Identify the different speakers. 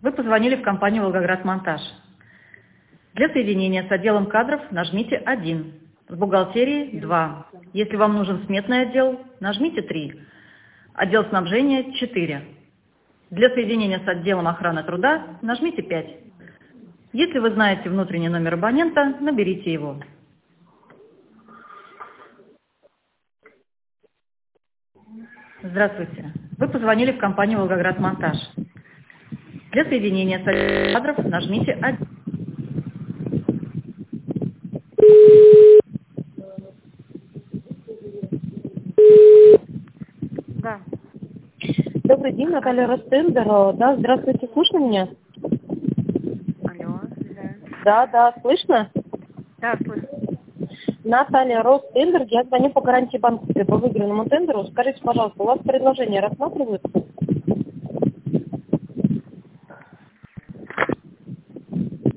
Speaker 1: Вы позвонили в компанию «Волгоградмонтаж». Для соединения с отделом кадров нажмите 1, с бухгалтерией 2. Если вам нужен сметный отдел, нажмите 3. Отдел снабжения 4. Для соединения с отделом охраны труда нажмите 5. Если вы знаете внутренний номер абонента, наберите его. Здравствуйте. Вы позвонили в компанию «Волгоградмонтаж». Для соединения с отделом кадров нажмите 1.
Speaker 2: Да.
Speaker 1: Добрый день, Наталья Ростендер. Да, здравствуйте, слышно меня?
Speaker 2: Алло,
Speaker 1: Да, слышно?
Speaker 2: да, слышу.
Speaker 1: Наталья Ростендер, я звоню по гарантии банковской по выигранному тендеру. Скажите, пожалуйста, у вас предложение рассматривается?